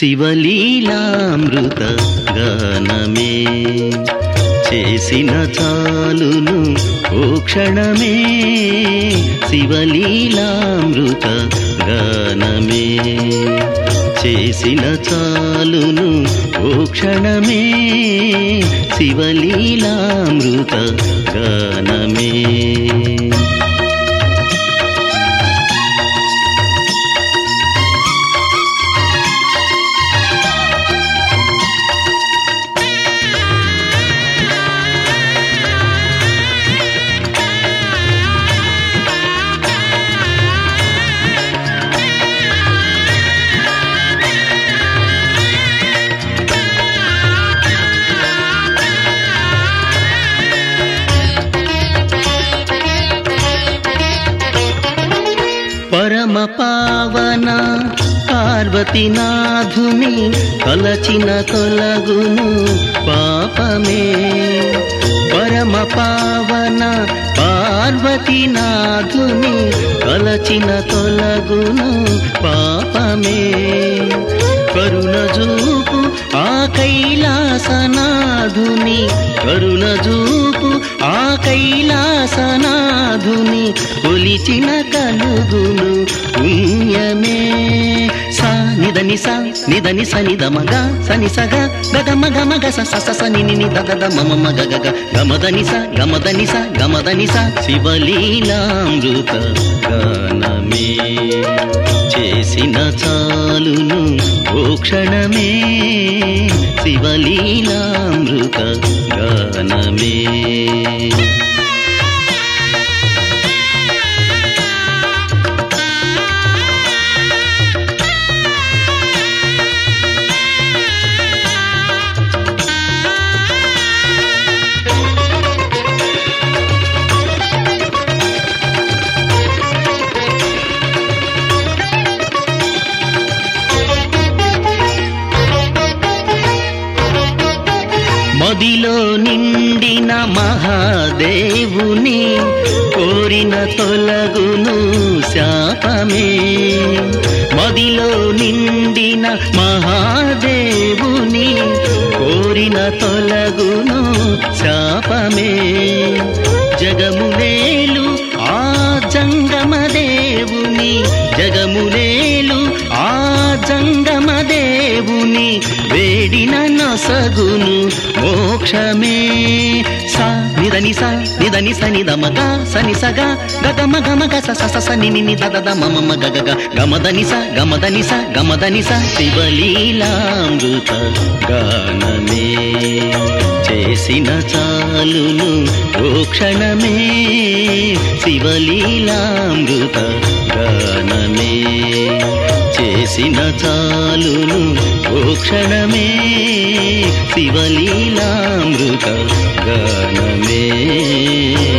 శివలీలామృత గానమే చేసిన చాలును ఓ క్షణమే శివలీలామృత గానమే చేసిన చాలును ఓ క్షణమే శివలీలామృత గానమే పరమ పావన పార్వతీనాథుని కలచిన తొలగును పాపమే పరమ పావన పార్వతీనాథుని కలచిన తొలగును పాపమే కరుణ చూపు ఆ కైలాసనాథుని కరుణ చూపు ఆ కైలాసనాథుని కొలిచిన కలుగును పుణ్యమే సా నిదని సా నిదని సని దమగ సని సగ గగమ గమగ స సని ని దద మమ గగ గమదని స గమదని స గమదని స శివలీలామృత గానమే చేసిన చాలును ఓ క్షణమే శివలీలామృత గానమే మదిలో నిండిన మహాదేవుని కోరిన తొలగును శాపమే మదిలో నిండిన మహాదేవుని కోరిన తొలగును శాపమే జగములేలు ఆ జంగమదేవుని జగములేలు ఆ జంగమదేవుని వేడిన నొసగును మోక్షమే సా నిదని స నిదని సని దమగ సని సగ గగమ గమగ స సని ని దద మమ గగ గమదని స గమదని స గమదని స శివలీలామృత గానమే చేసిన చాలును ఓ క్షణమే శివలీలామృత గానమే చేసిన చాలును ఓ క్షణమే శివలీలామృత గానమే